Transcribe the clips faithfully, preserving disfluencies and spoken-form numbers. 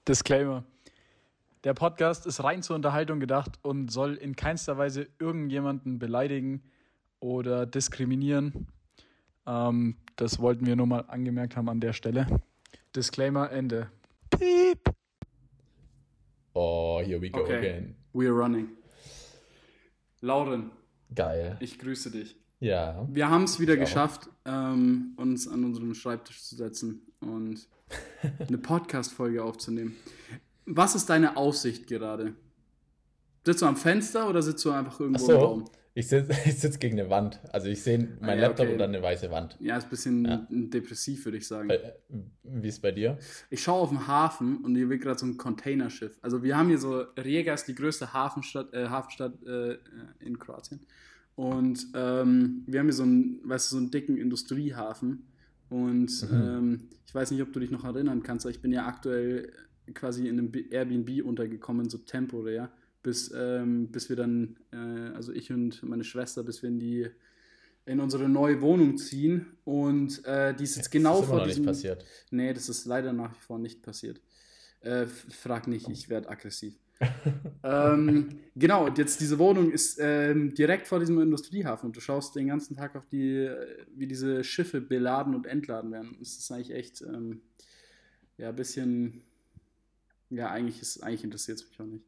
Disclaimer. Der Podcast ist rein zur Unterhaltung gedacht und soll in keinster Weise irgendjemanden beleidigen oder diskriminieren. Ähm, das wollten wir nur mal angemerkt haben an der Stelle. Disclaimer, Ende. Piep. Oh, here we go okay. again. We're running. Lauren. Geil. Ich grüße dich. Ja. Wir haben es wieder geschafft, ähm, uns an unseren Schreibtisch zu setzen und eine Podcast-Folge aufzunehmen. Was ist deine Aussicht gerade? Sitzt du am Fenster oder sitzt du einfach irgendwo Ach so, im Raum? Ich sitze ich sitz gegen eine Wand. Also ich sehe meinen ah, ja, Laptop okay. und dann eine weiße Wand. Ja, ist ein bisschen ja. depressiv, würde ich sagen. Äh, Wie ist es bei dir? Ich schaue auf den Hafen und hier wird gerade so ein Containerschiff. Also wir haben hier so, Rijeka ist die größte Hafenstadt, äh, Hafenstadt äh, in Kroatien. Und ähm, wir haben hier so einen, weißt du, so einen dicken Industriehafen. Und mhm. ähm, ich weiß nicht, ob du dich noch erinnern kannst, aber ich bin ja aktuell quasi in einem Airbnb untergekommen, so temporär, bis, ähm, bis wir dann, äh, also ich und meine Schwester, bis wir in die in unsere neue Wohnung ziehen. Und äh, die ist jetzt genau das ist vor immer noch diesem... nicht passiert. Nee, das ist leider nach wie vor nicht passiert. Äh, frag nicht, ich werde aggressiv. ähm, genau, jetzt diese Wohnung ist ähm, direkt vor diesem Industriehafen und du schaust den ganzen Tag auf die, wie diese Schiffe beladen und entladen werden. Das ist eigentlich echt, ähm, ja, ein bisschen, ja, eigentlich ist, eigentlich interessiert es mich auch nicht.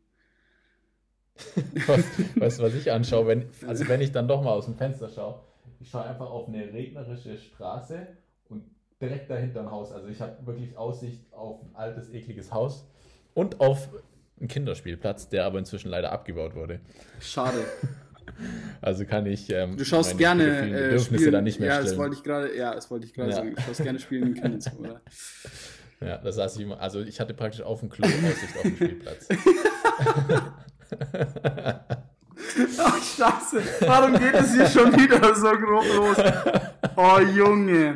Weißt du, was ich anschaue? Wenn, also wenn ich dann doch mal aus dem Fenster schaue, ich schaue einfach auf eine regnerische Straße und direkt dahinter ein Haus. Also ich habe wirklich Aussicht auf ein altes, ekliges Haus und auf einen Kinderspielplatz, der aber inzwischen leider abgebaut wurde. Schade. Also kann ich ähm, du schaust meine gerne Bedürfnisse äh, spielen, dann nicht mehr ja, stillen. das wollte ich gerade, ja, das wollte ich gerade ja. sagen. Du schaust gerne spielen in Kinderzimmer, oder? Ja, das saß ich immer. Also ich hatte praktisch auf dem Klo Aussicht auf den Spielplatz. Ach, scheiße. Warum geht es hier schon wieder so grob los? Oh, Junge.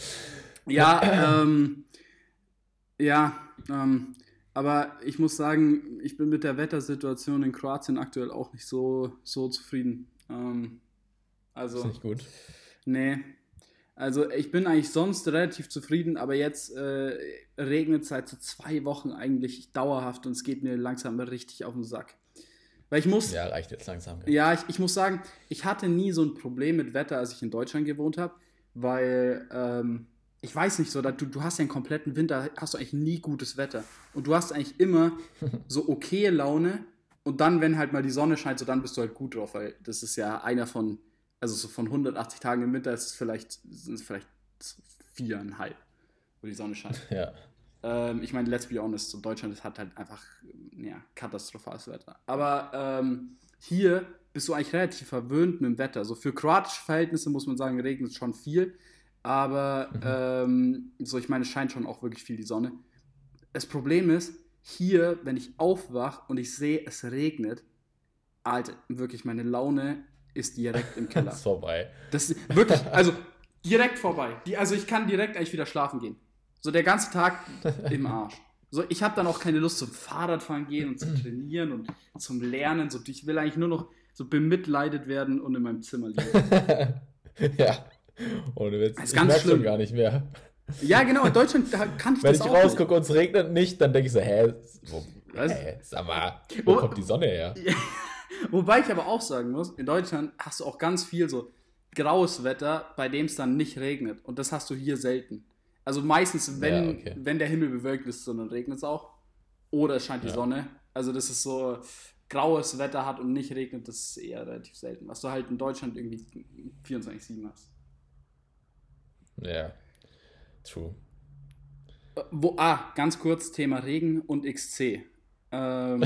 Ja, ähm, ja, ähm, aber ich muss sagen, ich bin mit der Wettersituation in Kroatien aktuell auch nicht so, so zufrieden. Ähm, also, ist nicht gut. Nee. Also ich bin eigentlich sonst relativ zufrieden, aber jetzt äh, regnet es seit so zwei Wochen eigentlich dauerhaft und es geht mir langsam richtig auf den Sack. Weil ich muss... Ja, reicht jetzt langsam. Ja, ja ich, ich muss sagen, ich hatte nie so ein Problem mit Wetter, als ich in Deutschland gewohnt habe, weil, ähm, ich weiß nicht so, da, du, du hast ja einen kompletten Winter, hast du eigentlich nie gutes Wetter. Und du hast eigentlich immer so okaye Laune und dann, wenn halt mal die Sonne scheint, so dann bist du halt gut drauf, weil das ist ja einer von... Also so von hundertachtzig Tagen im Winter ist es vielleicht, sind es vielleicht viereinhalb, wo die Sonne scheint. Ja. Ähm, ich meine, let's be honest, so Deutschland das hat halt einfach ja, katastrophales Wetter. Aber ähm, hier bist du eigentlich relativ verwöhnt mit dem Wetter. So für kroatische Verhältnisse muss man sagen, regnet es schon viel. Aber mhm. ähm, so, ich meine, es scheint schon auch wirklich viel die Sonne. Das Problem ist, hier, wenn ich aufwache und ich sehe, es regnet, Alter, wirklich meine Laune ist direkt im Keller. Das ist vorbei. Das ist wirklich, also direkt vorbei. Die, also ich kann direkt eigentlich wieder schlafen gehen. So der ganze Tag im Arsch. So, ich habe dann auch keine Lust zum Fahrradfahren gehen und zum Trainieren und zum Lernen. So, ich will eigentlich nur noch so bemitleidet werden und in meinem Zimmer liegen. Ja, ohne Witz. Das ist ich ganz merke schlimm. schon gar nicht mehr. Ja, genau, in Deutschland kann ich Wenn das ich auch rausgucke und es regnet nicht, dann denke ich so, hä, wo, Was? hä sag mal, wo Wo- kommt die Sonne her? Wobei ich aber auch sagen muss, in Deutschland hast du auch ganz viel so graues Wetter, bei dem es dann nicht regnet. Und das hast du hier selten. Also meistens, wenn, Ja, okay. wenn der Himmel bewölkt ist, so, dann regnet es auch. Oder es scheint die Ja. Sonne. Also das ist so, graues Wetter hat und nicht regnet, das ist eher relativ selten. Was du halt in Deutschland irgendwie vierundzwanzig sieben hast. Ja, true. Äh, Wo, ah, ganz kurz, Thema Regen und X C. Ähm,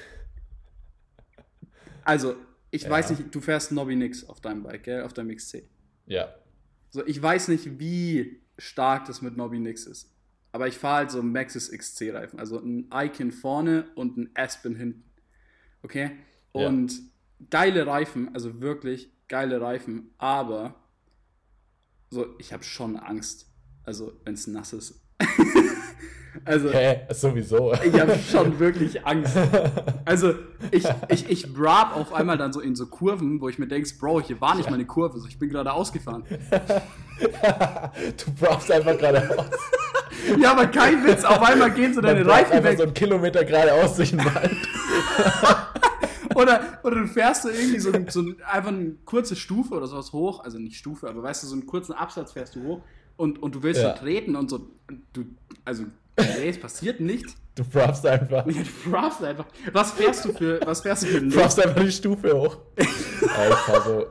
also, ich Ja. weiß nicht, du fährst Nobby nix auf deinem Bike, gell? Auf deinem X C. Ja, So, ich weiß nicht, wie stark das mit Nobby nix ist. Aber ich fahre halt so einen Maxxis X C-Reifen. Also ein Icon vorne und ein Aspen hinten. Okay? Ja. Und geile Reifen, also wirklich geile Reifen. Aber so, ich habe schon Angst. Also, wenn es nass ist. Also, hä, sowieso. ich habe schon wirklich Angst. Also, ich, ich, ich brab auf einmal dann so in so Kurven, wo ich mir denke, Bro, hier war nicht meine Kurve, so, ich bin gerade ausgefahren. Du brauchst einfach geradeaus. Ja, aber kein Witz, auf einmal gehen so deine Man bleibt Reifen einfach weg. so einen Kilometer geradeaus durch den Wald. Oder, oder du fährst so irgendwie so, so ein, einfach eine kurze Stufe oder sowas hoch, also nicht Stufe, aber weißt du, so einen kurzen Absatz fährst du hoch und, und du willst Ja. so treten und so, du, also, nee, es passiert nicht. Du proffst einfach. Ja, du brauchst einfach. Was fährst du für, was fährst du für ein Du proffst einfach die Stufe hoch. Ja, ich fahr so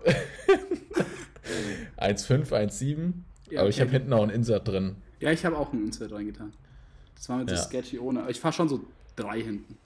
eins Komma fünf, eins Komma sieben. Ja, aber ich okay. habe hinten auch ein Insert drin. Ja, ich habe auch einen Insert reingetan. Das war mir zu Ja. sketchy ohne. Aber ich fahre schon so drei hinten.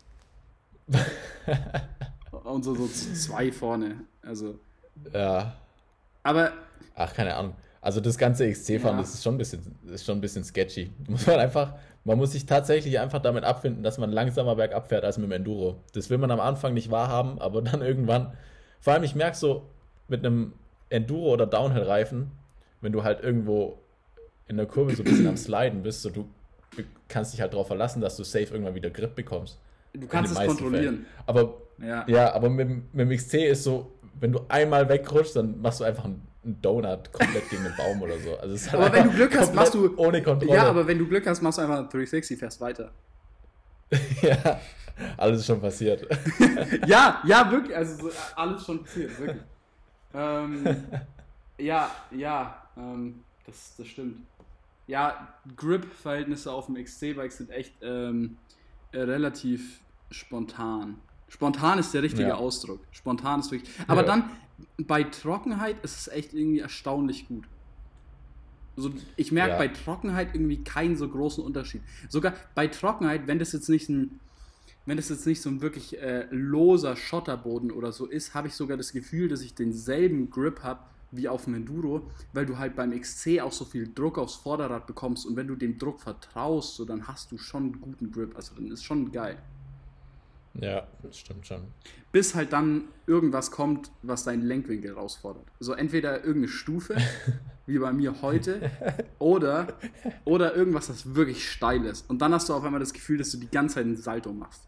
Und so, so zwei vorne. Also. Ja. Aber. Ach, keine Ahnung. Also das ganze X C-Fahren, Ja. das ist schon ein bisschen, das ist schon ein bisschen sketchy. Muss man einfach, man muss sich tatsächlich einfach damit abfinden, dass man langsamer bergab fährt als mit dem Enduro. Das will man am Anfang nicht wahrhaben, aber dann irgendwann, vor allem ich merke so, mit einem Enduro- oder Downhill-Reifen, wenn du halt irgendwo in der Kurve so ein bisschen am Sliden bist, so du kannst dich halt darauf verlassen, dass du safe irgendwann wieder Grip bekommst. Du In kannst den es meisten kontrollieren. Fällen. Aber Ja. ja, aber mit, dem- mit dem X C ist so, wenn du einmal wegrutschst, dann machst du einfach einen, einen Donut komplett gegen den Baum oder so. Also es ist halt Aber wenn du einfach Glück hast, machst komplett du. ohne Kontrolle. Ja, aber wenn du Glück hast, machst du einfach dreihundertsechzig, fährst weiter. Ja, alles ist schon passiert. Ja, ja, wirklich. Also so, alles schon passiert, wirklich. ähm, ja, ja, ähm, das, das stimmt. Ja, Grip-Verhältnisse auf dem X C-Bike sind echt ähm, äh, relativ spontan. Spontan ist der richtige Ja. Ausdruck. Spontan ist wirklich. Aber Ja. dann bei Trockenheit ist es echt irgendwie erstaunlich gut. Also ich merke Ja. bei Trockenheit irgendwie keinen so großen Unterschied. Sogar bei Trockenheit, wenn das jetzt nicht ein, wenn das jetzt nicht so ein wirklich äh, loser Schotterboden oder so ist, habe ich sogar das Gefühl, dass ich denselben Grip habe wie auf dem Enduro, weil du halt beim X C auch so viel Druck aufs Vorderrad bekommst und wenn du dem Druck vertraust, so dann hast du schon einen guten Grip. Also dann ist schon geil. Ja, das stimmt schon. Bis halt dann irgendwas kommt, was deinen Lenkwinkel herausfordert. Also entweder irgendeine Stufe, wie bei mir heute, oder, oder irgendwas, das wirklich steil ist. Und dann hast du auf einmal das Gefühl, dass du die ganze Zeit einen Salto machst.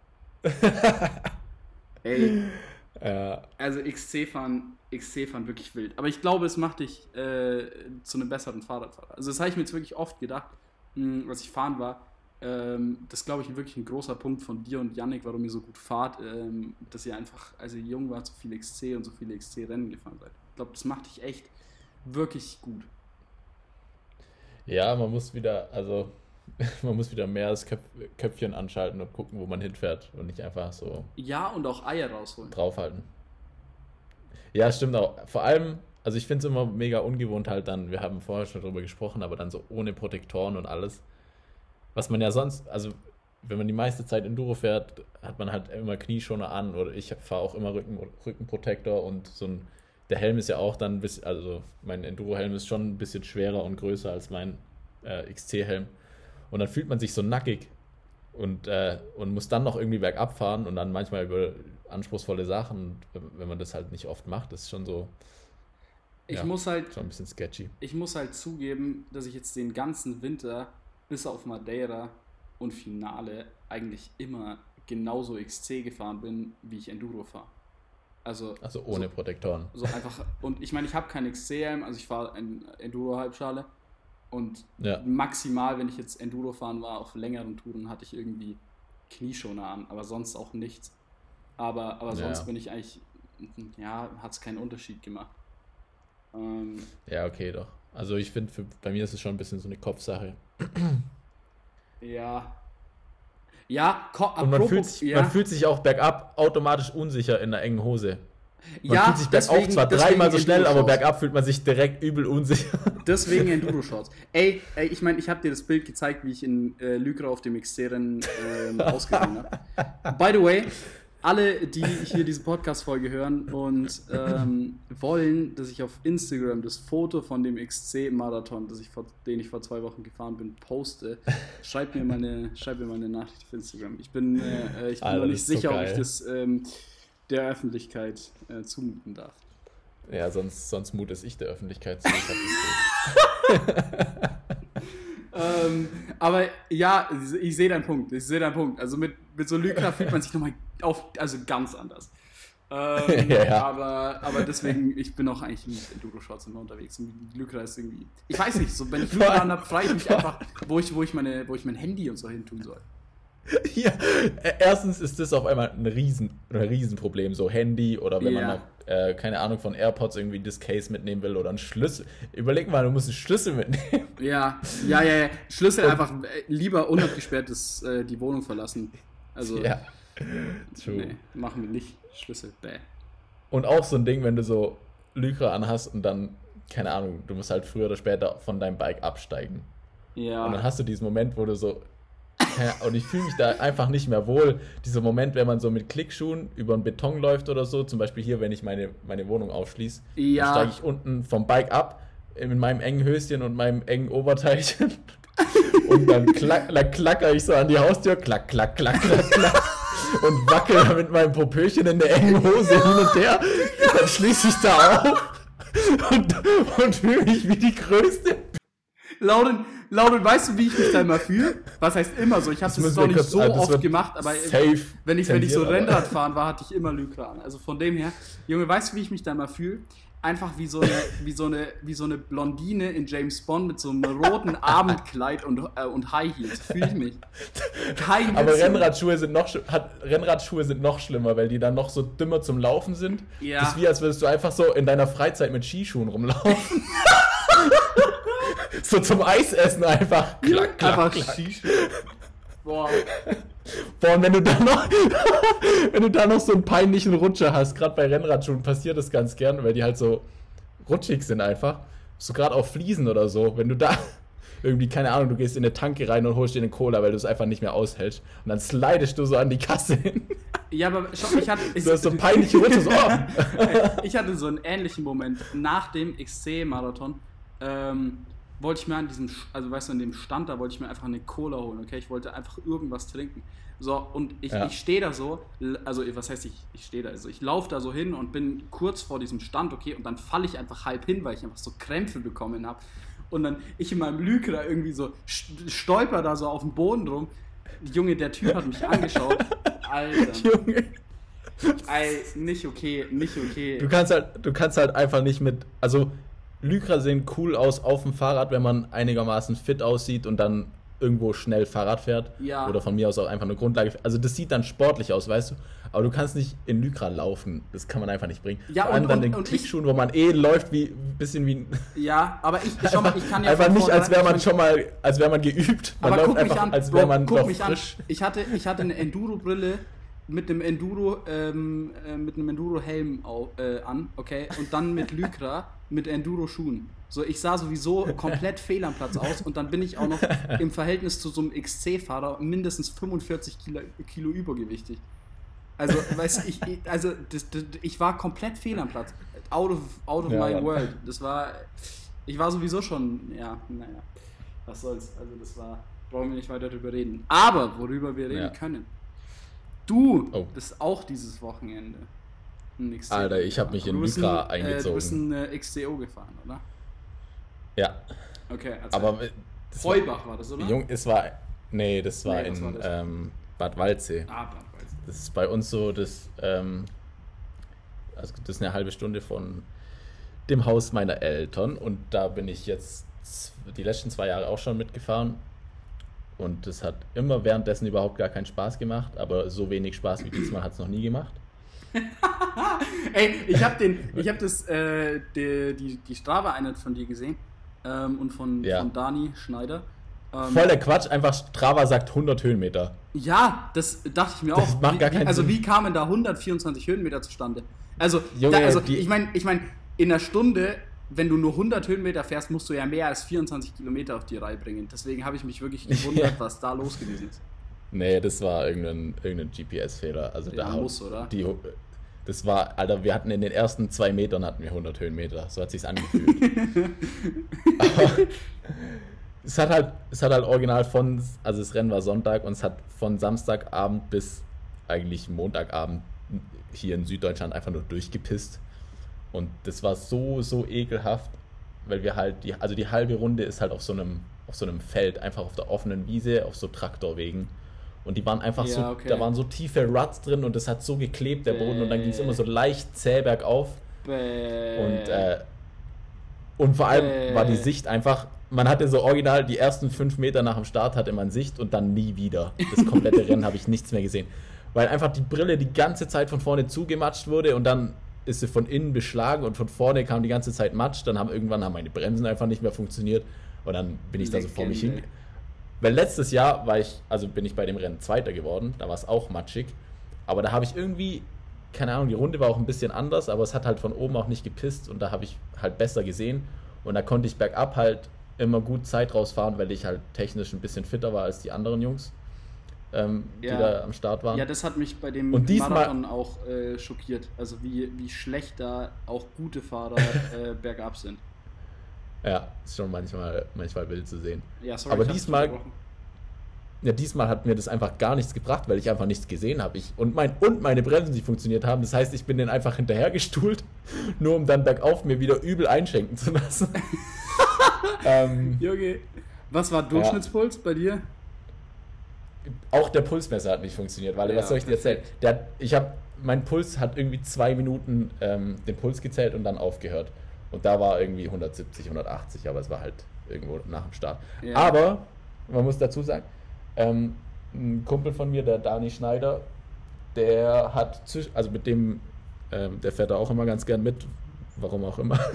Ey, Ja, also X C-Fahren, X C-Fahren wirklich wild. Aber ich glaube, es macht dich äh, zu einem besseren Fahrradfahrer. Also das habe ich mir jetzt wirklich oft gedacht, mh, was ich fahren war. Ähm, das glaube ich wirklich ein großer Punkt von dir und Yannick, warum ihr so gut fahrt, ähm, dass ihr einfach, als ihr jung wart, so viel X C und so viele X C-Rennen gefahren seid. Ich glaube, das macht dich echt wirklich gut. ja, man muss wieder, also man muss wieder mehr das Köpf, Köpfchen anschalten und gucken, wo man hinfährt und nicht einfach so Ja, und auch Eier rausholen. draufhalten. Ja, stimmt auch. Vor allem, also ich finde es immer mega ungewohnt halt dann, wir haben vorher schon drüber gesprochen, aber dann so ohne Protektoren und alles. Was man ja sonst, also wenn man die meiste Zeit Enduro fährt, hat man halt immer Knieschoner an oder ich fahre auch immer Rücken, Rückenprotektor und so ein, der Helm ist ja auch dann ein bisschen, also mein Enduro-Helm ist schon ein bisschen schwerer und größer als mein äh, X C-Helm. Und dann fühlt man sich so nackig und, äh, und muss dann noch irgendwie bergab fahren und dann manchmal über anspruchsvolle Sachen. Und wenn man das halt nicht oft macht, ist schon so Ich ja, muss halt schon ein bisschen sketchy. Ich muss halt zugeben, dass ich jetzt den ganzen Winter bis auf Madeira und Finale eigentlich immer genauso X C gefahren bin, wie ich Enduro fahre. Also, Also ohne so, Protektoren. so einfach, und ich meine, ich habe keinen X C-Helm, also ich fahre ein Enduro-Halbschale und Ja. maximal, wenn ich jetzt Enduro fahren war, auf längeren Touren hatte ich irgendwie Knieschoner an, aber sonst auch nichts. Aber, aber sonst Ja. bin ich eigentlich, ja, hat es keinen Unterschied gemacht. Ähm, Ja, okay, doch. Also ich finde, bei mir ist es schon ein bisschen so eine Kopfsache. Ja. Ja, ko- Und man apropos- fühlt, sich, ja. man fühlt sich auch bergab automatisch unsicher in einer engen Hose. Man ja, fühlt sich bergauf deswegen- zwar deswegen dreimal so schnell, aber Enduro-Shorts. bergab fühlt man sich direkt übel unsicher. Deswegen Enduro-Shorts. Ey, ey, ich meine, ich habe dir das Bild gezeigt, wie ich in äh, Lycra auf dem X C-Rennen ähm, ausgesehen habe. By the way, alle, die hier diese Podcast-Folge hören und ähm, wollen, dass ich auf Instagram das Foto von dem X C-Marathon, das ich vor, den ich vor zwei Wochen gefahren bin, poste, schreibt mir mal eine, schreibt mir mal eine Nachricht auf Instagram. Ich bin, äh, ich bin Alter, noch das nicht ist so sicher, ob geil. ich das ähm, der Öffentlichkeit äh, zumuten darf. Ja, sonst, sonst mut es ich der Öffentlichkeit zu. Ich hab das Ähm, aber ja, ich sehe deinen Punkt. Ich sehe deinen Punkt. Also mit, mit so Lycra fühlt man sich nochmal auf, also ganz anders. Ähm, Ja, ja. aber, aber deswegen, ich bin auch eigentlich nicht in Enduro-Shorts immer unterwegs. Und Lycra ist irgendwie. Ich weiß nicht, so wenn ich Lycra an habe, frage ich mich einfach, wo ich, wo ich meine, wo ich mein Handy und so hin tun soll. Ja, erstens ist das auf einmal ein Riesen, ein Riesenproblem, so Handy oder wenn Ja. man noch, äh, keine Ahnung, von AirPods irgendwie das Case mitnehmen will oder einen Schlüssel. Überleg mal, du musst einen Schlüssel mitnehmen. Ja, ja, ja, ja. Schlüssel einfach äh, lieber unabgesperrt das, äh, die Wohnung verlassen. Also, Ja, true. nee, machen wir nicht. Schlüssel, bäh. Und auch so ein Ding, wenn du so Lycra anhast und dann, keine Ahnung, du musst halt früher oder später von deinem Bike absteigen. Ja. Und dann hast du diesen Moment, wo du so, keine- und ich fühle mich da einfach nicht mehr wohl. Dieser Moment, wenn man so mit Klickschuhen über den Beton läuft oder so, zum Beispiel hier, wenn ich meine, meine Wohnung aufschließe, Ja. dann steige ich unten vom Bike ab, in meinem engen Höschen und meinem engen Oberteilchen. Und dann, klack, dann klacker ich so an die Haustür, klack, klack, klack, klack, klack. Und wackel mit meinem Popöchen in der engen Hose hin und her. Dann schließe ich da auf und, und fühle mich wie die Größte. Lauren, Lauren, weißt du, wie ich mich da immer fühle? Was heißt immer so? Ich habe das, müssen noch wir nicht kurz- so ah, das oft wird gemacht, aber safe wenn ich, wenn ich so zensiert, aber- Rennrad fahren war, hatte ich immer Lycra an. Also von dem her, Junge, weißt du, wie ich mich da immer fühle? Einfach wie so eine, wie so eine, wie so eine Blondine in James Bond mit so einem roten Abendkleid und, äh, und High Heels. Fühle ich mich. Kein Aber Witz. Rennradschuhe sind, noch, sch- hat, Rennradschuhe sind noch schlimmer, weil die dann noch so dümmer zum Laufen sind. Ja. Das ist wie, als würdest du einfach so in deiner Freizeit mit Skischuhen rumlaufen. So zum Eisessen einfach. Klack, klack, Einfach klack. Skischuhe. Boah. Boah, und wenn du dann noch, wenn du da noch so einen peinlichen Rutscher hast, gerade bei Rennradschuhen passiert das ganz gern, weil die halt so rutschig sind einfach. So gerade auf Fliesen oder so, wenn du da irgendwie, keine Ahnung, du gehst in eine Tanke rein und holst dir eine Cola, weil du es einfach nicht mehr aushältst. Und dann slidest du so an die Kasse hin. Ja, aber schau, ich hatte... Ich, Du hast so einen peinlichen Rutscher, so, oh. ich hatte so einen ähnlichen Moment. Nach dem X C-Marathon ähm, wollte ich mir an diesem, also weißt du, an dem Stand, da wollte ich mir einfach eine Cola holen, okay? Ich wollte einfach irgendwas trinken. So, und ich, Ja. ich stehe da so, also was heißt ich, ich stehe da, also ich laufe da so hin und bin kurz vor diesem Stand, okay? Und dann falle ich einfach halb hin, weil ich einfach so Krämpfe bekommen habe. Und dann ich in meinem Lycra irgendwie so st- stolper da so auf dem Boden rum. Junge, der Typ hat mich angeschaut. Alter. Junge. Ey, nicht okay, nicht okay. Du kannst halt, du kannst halt einfach nicht mit, also Lycra sehen cool aus auf dem Fahrrad, wenn man einigermaßen fit aussieht und dann irgendwo schnell Fahrrad fährt. Ja. Oder von mir aus auch einfach eine Grundlage. Also das sieht dann sportlich aus, weißt du. Aber du kannst nicht in Lycra laufen. Das kann man einfach nicht bringen. Ja, Vor allem und- dann und- den und ich- Klickschuhen, wo man eh läuft wie ein bisschen wie ein Ja, aber ich, schau mal, ich kann ja einfach von nicht, als wäre man vornherein- schon mal, als wäre man geübt. Man Aber läuft guck mich einfach, an, als Bro, wäre man guck noch mich frisch. an. Ich hatte, ich hatte eine Enduro-Brille mit einem Enduro, ähm, äh, mit einem Enduro-Helm au- äh, an, okay, und dann mit Lycra, mit Enduro-Schuhen. So, ich sah sowieso komplett fehl am Platz aus und dann bin ich auch noch im Verhältnis zu so einem X C-Fahrer mindestens fünfundvierzig Kilo, Kilo übergewichtig. Also, weißt du, ich, ich- also, das, das, ich war komplett fehl am Platz. Out of, out of Ja, my Mann. world. Das war, ich war sowieso schon, ja, naja, was soll's. Also, das war, brauchen wir nicht weiter drüber reden. Aber, worüber wir reden Ja. können. Du Oh. bist auch dieses Wochenende ein X C O Alter, ich hab mich gefahren. in Du bist Lycra ein, eingezogen. Äh, du bist ein äh, X C O gefahren, oder? Ja, Okay, erzähl. aber das war, Heubach war das, oder? Jung, es war, nee, das war Nee, was in war das? Ähm, Bad Waldsee. Ah, Bad Waldsee. Das ist bei uns so, das, ähm, also das ist eine halbe Stunde von dem Haus meiner Eltern und da bin ich jetzt z- die letzten zwei Jahre auch schon mitgefahren und das hat immer währenddessen überhaupt gar keinen Spaß gemacht, aber so wenig Spaß wie diesmal hat es noch nie gemacht. Ey, ich habe den, ich habe das, äh, die, die, die Strava-Einheit von dir gesehen ähm, und von, Ja. von Dani Schneider. Ähm, Voll der Quatsch, einfach Strava sagt hundert Höhenmeter. Ja, das dachte ich mir Das auch. macht gar wie, keinen also Sinn. wie kamen da hundertvierundzwanzig Höhenmeter zustande? Also, Junge, da, also die- ich meine, ich mein, in einer Stunde, wenn du nur hundert Höhenmeter fährst, musst du ja mehr als vierundzwanzig Kilometer auf die Reihe bringen. Deswegen habe ich mich wirklich gewundert, Ja. was da los gewesen ist. Nee, das war irgendein, irgendein G P S-Fehler. Also Ja, da muss, oder? Die, das war, Alter, wir hatten in den ersten zwei Metern hatten wir hundert Höhenmeter. So hat sich's angefühlt. Aber es hat halt, es hat halt original von, also das Rennen war Sonntag und es hat von Samstagabend bis eigentlich Montagabend hier in Süddeutschland einfach nur durchgepisst. Und das war so, so ekelhaft, weil wir halt, die, also die halbe Runde ist halt auf so einem, auf so einem Feld, einfach auf der offenen Wiese, auf so Traktorwegen. Und die waren einfach Ja, so, okay. da waren so tiefe Ruts drin und es hat so geklebt, der Boden, und dann ging es Bäh. immer so leicht zäh bergauf. Bäh. Und, äh, und vor allem Äh. war die Sicht einfach, man hatte so original die ersten fünf Meter nach dem Start hatte man Sicht und dann nie wieder. Das komplette Rennen habe ich nichts mehr gesehen. Weil einfach die Brille die ganze Zeit von vorne zugematscht wurde und dann ist sie von innen beschlagen und von vorne kam die ganze Zeit Matsch. Dann haben irgendwann haben meine Bremsen einfach nicht mehr funktioniert und dann bin ich da so vor mich hin. Legende. Weil letztes Jahr war ich, also bin ich bei dem Rennen Zweiter geworden, da war es auch matschig, aber da habe ich irgendwie, keine Ahnung, die Runde war auch ein bisschen anders, aber es hat halt von oben auch nicht gepisst und da habe ich halt besser gesehen und da konnte ich bergab halt immer gut Zeit rausfahren, weil ich halt technisch ein bisschen fitter war als die anderen Jungs, ähm, Ja. die da am Start waren. Ja, das hat mich bei dem Und diesmal- Marathon auch äh, schockiert. Also wie, wie schlecht da auch gute Fahrer äh, bergab sind. Ja, ist schon manchmal, manchmal wild zu sehen. Ja, sorry, Aber ich hab's diesmal- unterbrochen. Ja, diesmal hat mir das einfach gar nichts gebracht, weil ich einfach nichts gesehen habe. Ich, und, mein, und meine Bremsen nicht funktioniert haben. Das heißt, ich bin den einfach hinterhergestuhlt, nur um dann bergauf mir wieder übel einschenken zu lassen. ähm, Junge, was war Durchschnittspuls bei dir? auch der Pulsmesser hat nicht funktioniert, weil Ja, was soll ich dir erzählen? perfekt. Der, hat- ich habe, mein Puls hat irgendwie zwei Minuten ähm, den Puls gezählt und dann aufgehört. Und da war irgendwie hundertsiebzig, hundertachtzig, aber es war halt irgendwo nach dem Start. Ja. Aber, man muss dazu sagen, ähm, ein Kumpel von mir, der Dani Schneider, der hat, zwisch- also mit dem, ähm, der fährt da auch immer ganz gern mit, warum auch immer,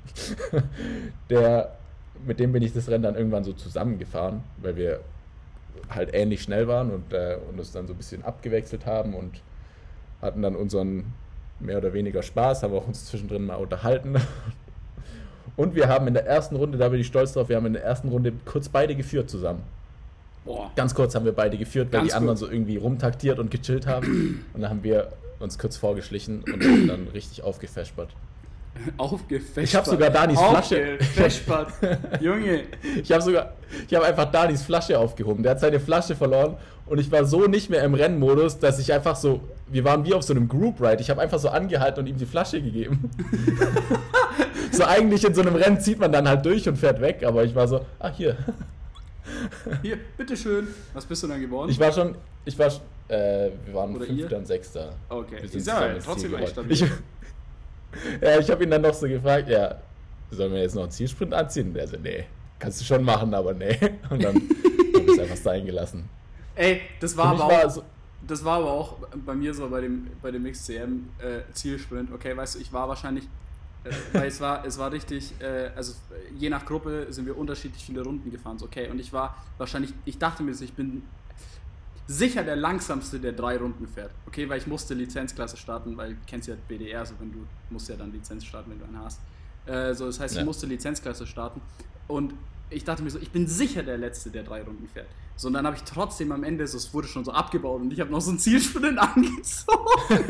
der, mit dem bin ich das Rennen dann irgendwann so zusammengefahren, weil wir halt ähnlich schnell waren und, äh, und uns dann so ein bisschen abgewechselt haben und hatten dann unseren mehr oder weniger Spaß, haben auch uns zwischendrin mal unterhalten. Und wir haben in der ersten Runde, da bin ich stolz drauf, wir haben in der ersten Runde kurz beide geführt zusammen. Boah. Ganz kurz haben wir beide geführt, weil Ganz die anderen kurz. so irgendwie rumtaktiert und gechillt haben. Und dann haben wir uns kurz vorgeschlichen und haben dann richtig aufgefespert. Aufgefespert. Ich habe sogar Danis Flasche. Aufgefespert. Junge. Ich habe sogar, ich habe einfach Danis Flasche aufgehoben. Der hat seine Flasche verloren und ich war so nicht mehr im Rennmodus, dass ich einfach so, wir waren wie auf so einem Group Ride. Ich habe einfach so angehalten und ihm die Flasche gegeben. So eigentlich in so einem Rennen zieht man dann halt durch und fährt weg, aber ich war so, ach hier. Hier, bitteschön. Was bist du dann geworden? Ich war schon, ich war, sch- äh, wir waren Oder Fünfter ihr? und Sechster. Okay. Wir sind Ist ja zusammen ins trotzdem Ziel echt gerollt. stabil. Ich, ja, ich habe ihn dann noch so gefragt, ja, sollen wir jetzt noch einen Zielsprint anziehen? Und er so, nee, kannst du schon machen, aber nee. Und dann habe ich es einfach sein gelassen. Ey, das Für war mich aber auch, war so, das war aber auch bei mir so bei dem, bei dem X C M äh, Zielsprint. Okay, weißt du, ich war wahrscheinlich, äh, weil es war, es war richtig, äh, also äh, je nach Gruppe sind wir unterschiedlich viele Runden gefahren. So, okay, und ich war wahrscheinlich, ich dachte mir so, ich bin sicher der langsamste, der drei Runden fährt. Okay, weil ich musste Lizenzklasse starten, weil du kennst ja B D R, also wenn du musst ja dann Lizenz starten, wenn du einen hast. Äh, so, das heißt, ich Ja. musste Lizenzklasse starten und ich dachte mir so, ich bin sicher der Letzte, der drei Runden fährt. So, und dann habe ich trotzdem am Ende, so, es wurde schon so abgebaut und ich habe noch so einen Zielsprint angezogen.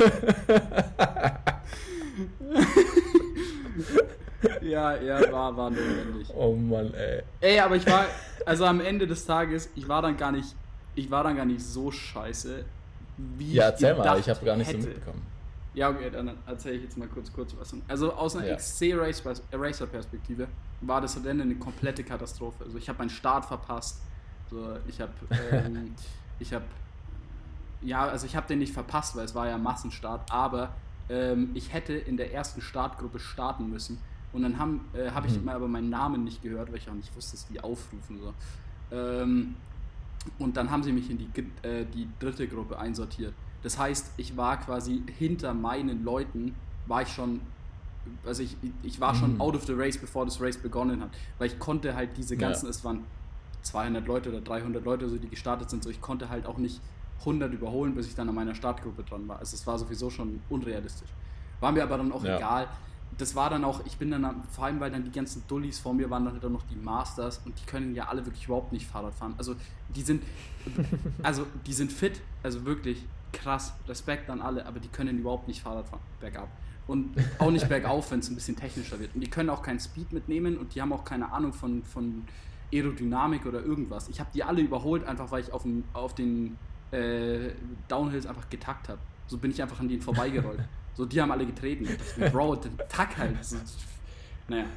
ja, ja, war, war notwendig. oh Mann, ey. Ey, aber ich war, also am Ende des Tages, ich war dann gar nicht, ich war dann gar nicht so scheiße, wie Ja, ich erzähl mal, gedacht ich habe gar nicht hätte. so mitbekommen. Ja, okay, dann erzähle ich jetzt mal kurz, kurz was. Also aus einer Ja. X C-Racer-Perspektive war das Rennen eine komplette Katastrophe. Also ich habe meinen Start verpasst. So, ich habe, ähm, ich habe, ja, also ich habe den nicht verpasst, weil es war ja Massenstart, aber ähm, ich hätte in der ersten Startgruppe starten müssen. Und dann haben, äh, habe ich Mhm. mal aber meinen Namen nicht gehört, weil ich auch nicht wusste, wie aufrufen so. Ähm, und dann haben sie mich in die, äh, die dritte Gruppe einsortiert. Das heißt, ich war quasi hinter meinen Leuten, war ich schon, also ich, ich war schon Mhm. out of the race, bevor das Race begonnen hat. Weil ich konnte halt diese ganzen, Ja. es waren zweihundert Leute oder dreihundert Leute, so, die gestartet sind, so ich konnte halt auch nicht hundert überholen, bis ich dann an meiner Startgruppe dran war. Also es war sowieso schon unrealistisch. War mir aber dann auch Ja. egal. Das war dann auch, ich bin dann, am- vor allem weil dann die ganzen Dullis vor mir waren, dann halt auch noch die Masters und die können ja alle wirklich überhaupt nicht Fahrrad fahren. Also die sind, also die sind fit, also wirklich krass, Respekt an alle, aber die können überhaupt nicht Fahrrad fahren, bergab. Und auch nicht bergauf, wenn es ein bisschen technischer wird. Und die können auch keinen Speed mitnehmen und die haben auch keine Ahnung von, von Aerodynamik oder irgendwas. Ich habe die alle überholt, einfach weil ich auf, dem, auf den äh, Downhills einfach getackt habe. So bin ich einfach an denen vorbeigerollt. So, die haben alle getreten. Ich dachte mir, Bro, den Tack halt. So, naja.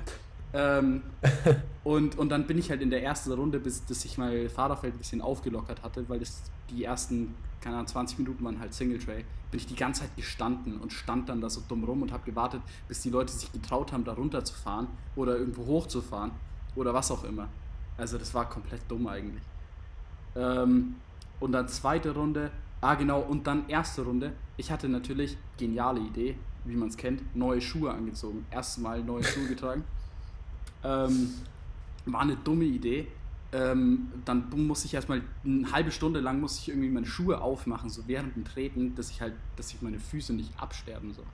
Ähm, und, und dann bin ich halt in der ersten Runde, bis dass sich mein Fahrerfeld ein bisschen aufgelockert hatte, weil das die ersten, keine Ahnung, zwanzig Minuten waren halt Single-Tray, bin ich die ganze Zeit gestanden und stand dann da so dumm rum und habe gewartet, bis die Leute sich getraut haben, da runterzufahren oder irgendwo hochzufahren oder was auch immer. Also das war komplett dumm eigentlich. Ähm, und dann zweite Runde, ah genau, und dann erste Runde. Ich hatte natürlich, geniale Idee, wie man es kennt, neue Schuhe angezogen. Erstes Mal neue Schuhe getragen. Ähm, war eine dumme Idee. Ähm, dann musste ich erstmal eine halbe Stunde lang musste ich irgendwie meine Schuhe aufmachen, so während dem Treten, dass ich halt, dass ich meine Füße nicht absterben so.